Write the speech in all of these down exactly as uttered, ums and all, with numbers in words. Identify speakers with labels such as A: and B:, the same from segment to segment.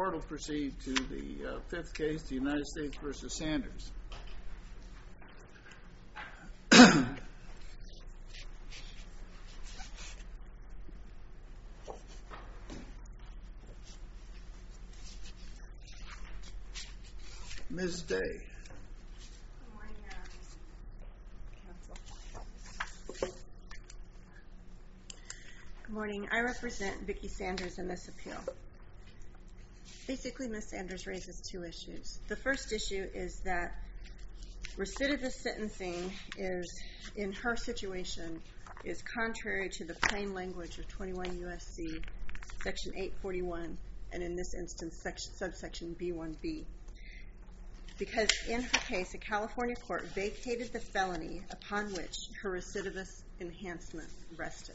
A: court will proceed to the uh, fifth case, the United States versus Sanders. Miz Day.
B: Good morning, Your Honor. Counsel. Good morning. I represent Vicki Sanders in this appeal. Basically, Miz Sanders raises two issues. The first issue is that recidivist sentencing is, in her situation, is contrary to the plain language of twenty-one U S C Section eight forty-one, and in this instance, section, subsection B one B. Because in her case, a California court vacated the felony upon which her recidivist enhancement rested.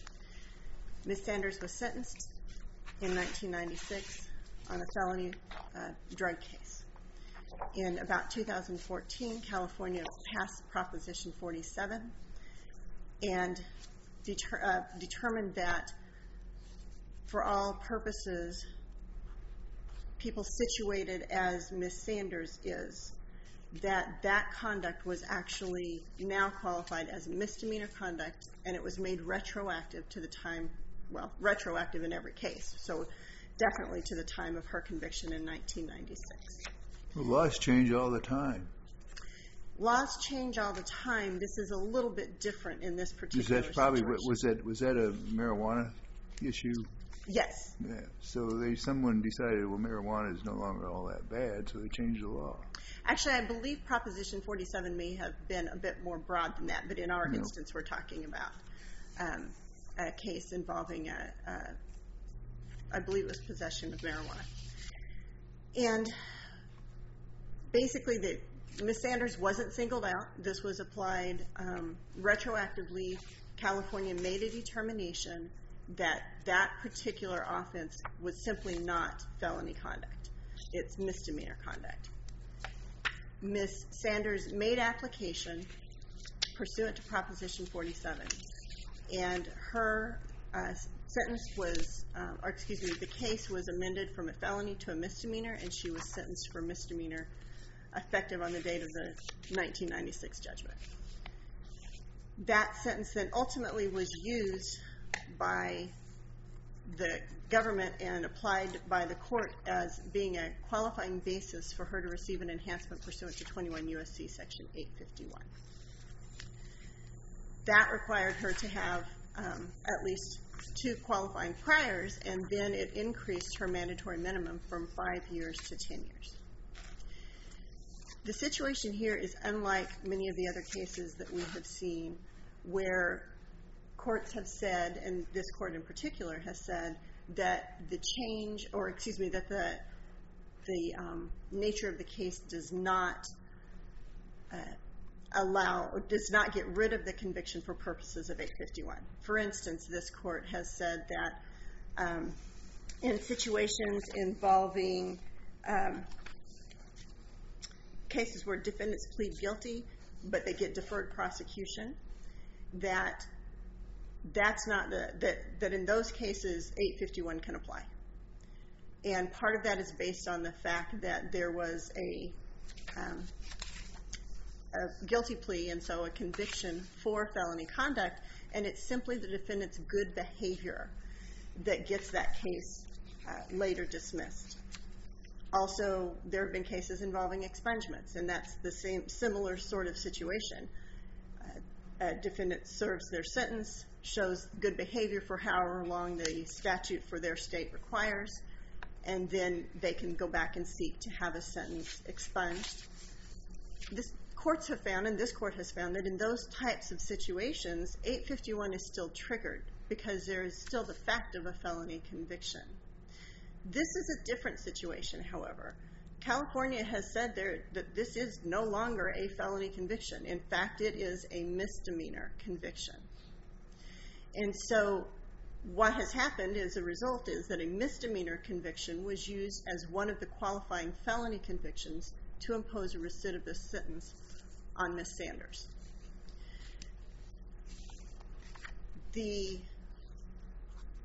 B: Miz Sanders was sentenced in nineteen ninety-six on a felony uh, drug case. In about two thousand fourteen, California passed Proposition forty-seven and deter- uh, determined that for all purposes, people situated as Miz Sanders is, that that conduct was actually now qualified as misdemeanor conduct, and it was made retroactive to the time, well, retroactive in every case, so definitely to the time of her conviction in nineteen ninety-six.
A: Well, laws change all the time.
B: Laws change all the time. This is a little bit different in this particular
A: Is that probably
B: situation.
A: was that was that a marijuana issue?
B: Yes.
A: Yeah. So they someone decided, well, marijuana is no longer all that bad, so they changed the law.
B: Actually, I believe Proposition forty-seven may have been a bit more broad than that, but in our no. instance, we're talking about um, a case involving a, a, I believe it was possession of marijuana. And basically, the Miz Sanders wasn't singled out. This was applied um, retroactively. California made a determination that that particular offense was simply not felony conduct. It's misdemeanor conduct. Miz Sanders made application pursuant to Proposition forty-seven, and her uh, sentence was, uh, or excuse me, the case was amended from a felony to a misdemeanor, and she was sentenced for misdemeanor effective on the date of the nineteen ninety-six judgment. That sentence then ultimately was used by the government and applied by the court as being a qualifying basis for her to receive an enhancement pursuant to twenty-one U S C Section eight fifty-one. That required her to have um, at least two qualifying priors, and then it increased her mandatory minimum from five years to ten years. The situation here is unlike many of the other cases that we have seen where courts have said, and this court in particular has said, that the change, or excuse me, that the the um, nature of the case does not uh, allow, or does not get rid of the conviction for purposes of eight fifty-one. For instance, this court has said that um, in situations involving um, cases where defendants plead guilty, but they get deferred prosecution, that that's not the, that that in those cases eight fifty-one can apply. And part of that is based on the fact that there was a, um, a guilty plea, and so a conviction for felony conduct, and it's simply the defendant's good behavior that gets that case uh, later dismissed. Also, there have been cases involving expungements, and that's the same similar sort of situation. Uh, a defendant serves their sentence, shows good behavior for however long the statute for their state requires, and then they can go back and seek to have a sentence expunged. This, courts have found, and this court has found, that in those types of situations, eight fifty-one is still triggered because there is still the fact of a felony conviction. This is a different situation, however. California has said there that this is no longer a felony conviction. In fact, it is a misdemeanor conviction. And so what has happened as a result is that a misdemeanor conviction was used as one of the qualifying felony convictions to impose a recidivist sentence on Miz Sanders. The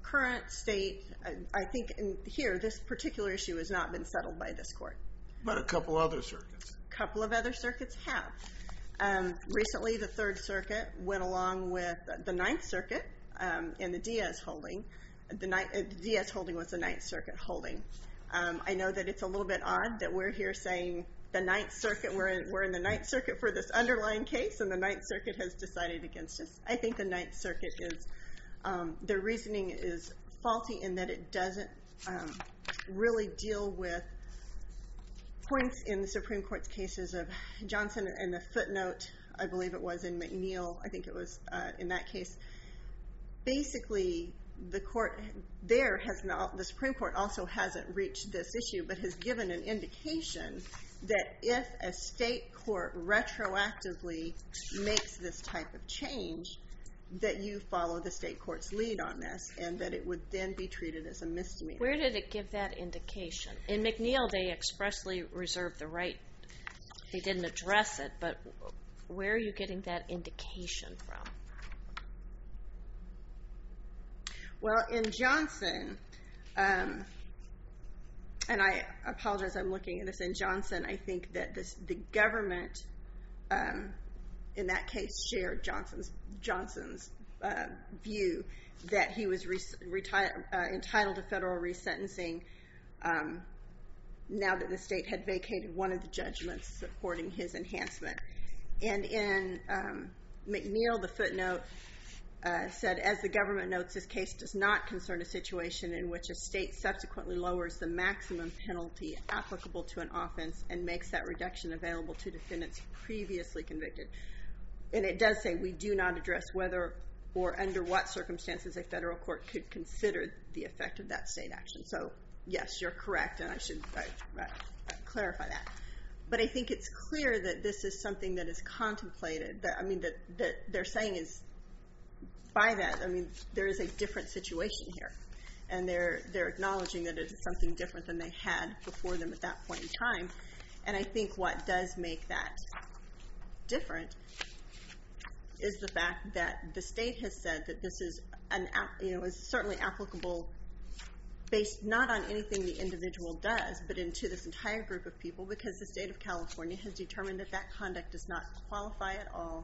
B: current state, I, I think in here, this particular issue has not been settled by this court.
C: But a couple other circuits.
B: A couple of other circuits have. Um, recently, the Third Circuit went along with the Ninth Circuit um, in the Diaz holding. The, Ni- uh, the Diaz holding was the Ninth Circuit holding. Um, I know that it's a little bit odd that we're here saying the Ninth Circuit, we're in, we're in the Ninth Circuit for this underlying case, and the Ninth Circuit has decided against us. I think the Ninth Circuit is, um, their reasoning is faulty in that it doesn't um, really deal with points in the Supreme Court's cases of Johnson and the footnote, I believe it was in McNeil, I think it was uh, in that case. Basically, the court there has not, the Supreme Court also hasn't reached this issue, but has given an indication that if a state court retroactively makes this type of change, that you follow the state court's lead on this, and that it would then be treated as a misdemeanor.
D: Where did it give that indication? In McNeil, they expressly reserved the right. They didn't address it, but where are you getting that indication from?
B: Well, in Johnson, um, and I apologize, I'm looking at this. In Johnson, I think that this, the government, um, in that case, shared Johnson's Johnson's uh, view that he was re- reti- uh, entitled to federal resentencing um, now that the state had vacated one of the judgments supporting his enhancement. And in um, McNeil, the footnote uh, said, as the government notes, this case does not concern a situation in which a state subsequently lowers the maximum penalty applicable to an offense and makes that reduction available to defendants previously convicted. And it does say we do not address whether or under what circumstances a federal court could consider the effect of that state action. So, yes, you're correct, and I should uh, uh, clarify that. But I think it's clear that this is something that is contemplated. That I mean, that, that they're saying is, by that, I mean, there is a different situation here. And they're they're acknowledging that it is something different than they had before them at that point in time. And I think what does make that different is the fact that the state has said that this is an you know is certainly applicable based not on anything the individual does, but into this entire group of people, because the state of California has determined that that conduct does not qualify at all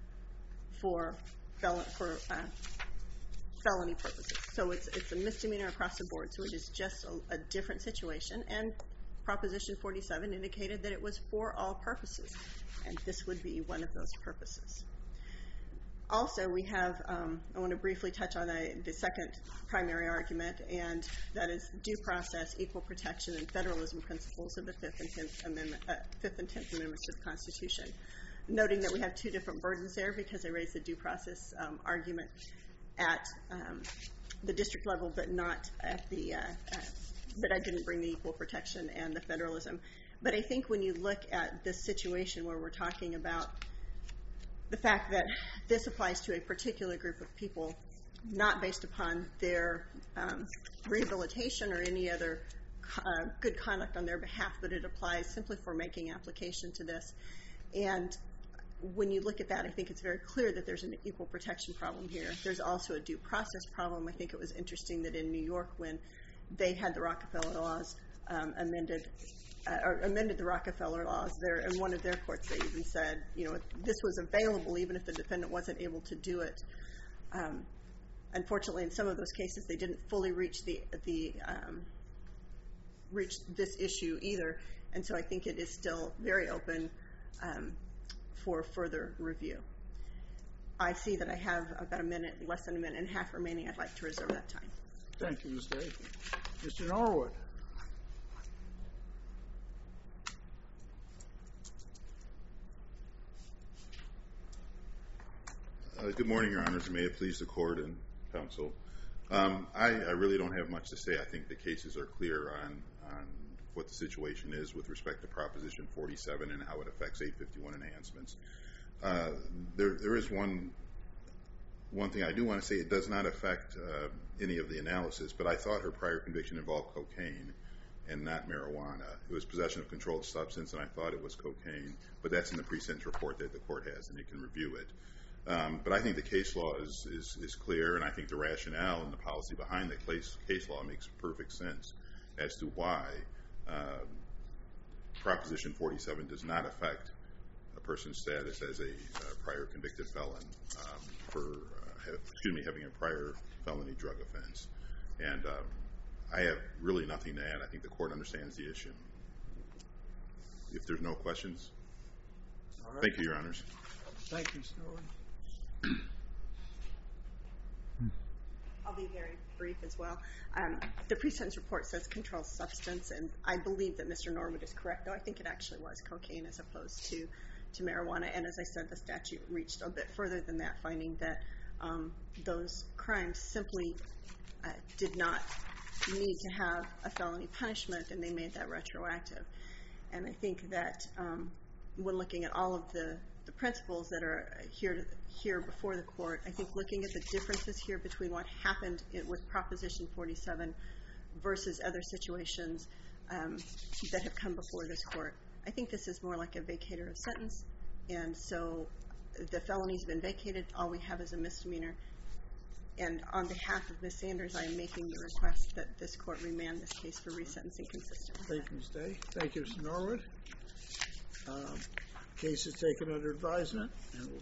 B: for fel- for uh, felony purposes. So it's it's a misdemeanor across the board. So it is just a, a different situation. And Proposition forty-seven indicated that it was for all purposes, and this would be one of those purposes. Also, we have, um, I want to briefly touch on a, the second primary argument, and that is due process, equal protection, and federalism principles of the Fifth and Tenth Amendment, uh, Fifth and Tenth Amendments to the Constitution. Noting that we have two different burdens there, because I raised the due process um, argument at um, the district level, but not at the, uh, uh, but I didn't bring the equal protection and the federalism. But I think when you look at this situation where we're talking about the fact that this applies to a particular group of people, not based upon their um, rehabilitation or any other uh, good conduct on their behalf, but it applies simply for making application to this. And when you look at that, I think it's very clear that there's an equal protection problem here. There's also a due process problem. I think it was interesting that in New York, when they had the Rockefeller laws um, amended, Uh, or amended the Rockefeller laws there, in one of their courts they even said, you know, this was available even if the defendant wasn't able to do it. Um, unfortunately, in some of those cases, they didn't fully reach the the um, reach this issue either, and so I think it is still very open um, for further review. I see that I have about a minute, less than a minute and a half remaining. I'd like to reserve that time.
C: Thank you, Miz Day. Mister Norwood.
E: Uh, good morning, Your Honors, and may it please the Court and Counsel. Um, I, I really don't have much to say. I think the cases are clear on, on what the situation is with respect to Proposition forty-seven and how it affects eight fifty-one enhancements. Uh, there, there is one, one thing I do want to say. It does not affect uh, any of the analysis, but I thought her prior conviction involved cocaine and not marijuana. It was possession of controlled substance, and I thought it was cocaine, but that's in the pre-sentence report that the Court has, and you can review it. Um, but I think the case law is, is, is clear, and I think the rationale and the policy behind the case, case law makes perfect sense as to why uh, Proposition forty-seven does not affect a person's status as a uh, prior convicted felon um, for, uh, have, excuse me, having a prior felony drug offense. And um, I have really nothing to add. I think the court understands the issue. If there's no questions,
C: All right.
E: thank you, Your Honors.
C: Thank you, Mister Norwood.
B: I'll be very brief as well. Um, the pre-sentence report says controlled substance, and I believe that Mister Norwood is correct, though I think it actually was cocaine as opposed to, to marijuana. And as I said, the statute reached a bit further than that, finding that um, those crimes simply uh, did not need to have a felony punishment, and they made that retroactive. And I think that um, when looking at all of the, the principles that are here here before the court, I think looking at the differences here between what happened in, with Proposition forty-seven versus other situations um, that have come before this court, I think this is more like a vacator of sentence. And so the felony's been vacated. All we have is a misdemeanor. And on behalf of Miz Sanders, I am making the request that this court remand this case for resentencing consistent with
C: Thank you, Miz Day. Thank you, Mister Norwood. Um, case is taken under advisement and will